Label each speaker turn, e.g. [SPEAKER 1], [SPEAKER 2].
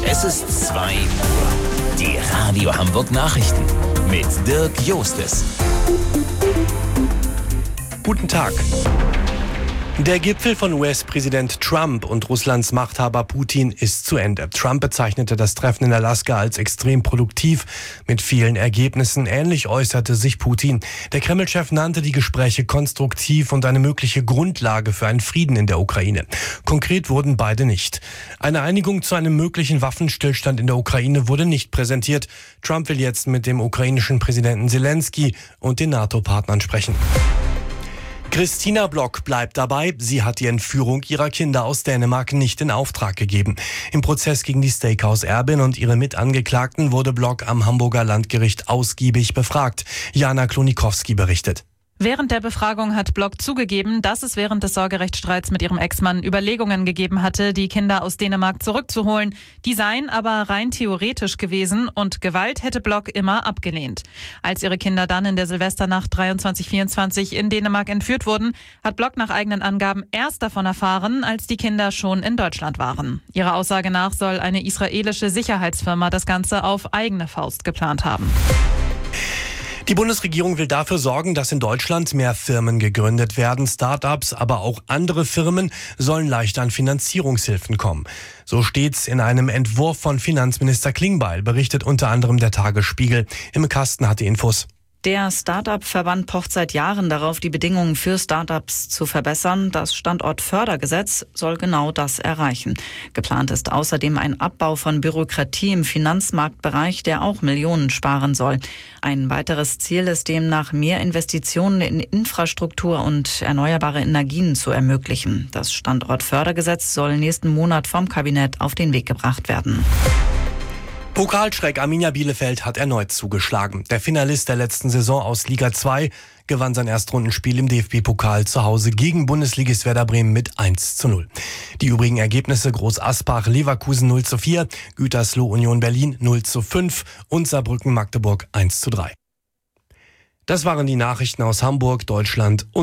[SPEAKER 1] Es ist 2 Uhr. Die Radio Hamburg Nachrichten mit Dirk Jostes.
[SPEAKER 2] Guten Tag. Der Gipfel von US-Präsident Trump und Russlands Machthaber Putin ist zu Ende. Trump bezeichnete das Treffen in Alaska als extrem produktiv mit vielen Ergebnissen. Ähnlich äußerte sich Putin. Der Kreml-Chef nannte die Gespräche konstruktiv und eine mögliche Grundlage für einen Frieden in der Ukraine. Konkret wurden beide nicht. Eine Einigung zu einem möglichen Waffenstillstand in der Ukraine wurde nicht präsentiert. Trump will jetzt mit dem ukrainischen Präsidenten Zelensky und den NATO-Partnern sprechen. Christina Block bleibt dabei. Sie hat die Entführung ihrer Kinder aus Dänemark nicht in Auftrag gegeben. Im Prozess gegen die Steakhouse-Erbin und ihre Mitangeklagten wurde Block am Hamburger Landgericht ausgiebig befragt. Jana Klonikowski berichtet.
[SPEAKER 3] Während der Befragung hat Block zugegeben, dass es während des Sorgerechtsstreits mit ihrem Ex-Mann Überlegungen gegeben hatte, die Kinder aus Dänemark zurückzuholen. Die seien aber rein theoretisch gewesen und Gewalt hätte Block immer abgelehnt. Als ihre Kinder dann in der Silvesternacht 23/24 in Dänemark entführt wurden, hat Block nach eigenen Angaben erst davon erfahren, als die Kinder schon in Deutschland waren. Ihrer Aussage nach soll eine israelische Sicherheitsfirma das Ganze auf eigene Faust geplant haben.
[SPEAKER 2] Die Bundesregierung will dafür sorgen, dass in Deutschland mehr Firmen gegründet werden. Start-ups, aber auch andere Firmen sollen leichter an Finanzierungshilfen kommen. So steht's in einem Entwurf von Finanzminister Klingbeil, berichtet unter anderem der Tagesspiegel. Im Kasten hat die Infos.
[SPEAKER 4] Der Start-up-Verband pocht seit Jahren darauf, die Bedingungen für Start-ups zu verbessern. Das Standortfördergesetz soll genau das erreichen. Geplant ist außerdem ein Abbau von Bürokratie im Finanzmarktbereich, der auch Millionen sparen soll. Ein weiteres Ziel ist demnach, mehr Investitionen in Infrastruktur und erneuerbare Energien zu ermöglichen. Das Standortfördergesetz soll nächsten Monat vom Kabinett auf den Weg gebracht werden.
[SPEAKER 2] Pokalschreck Arminia Bielefeld hat erneut zugeschlagen. Der Finalist der letzten Saison aus Liga 2 gewann sein Erstrundenspiel im DFB-Pokal zu Hause gegen Bundesligist Werder Bremen mit 1:0. Die übrigen Ergebnisse: Groß Asbach Leverkusen 0:4, Gütersloh Union Berlin 0:5 und Saarbrücken Magdeburg 1:3. Das waren die Nachrichten aus Hamburg, Deutschland und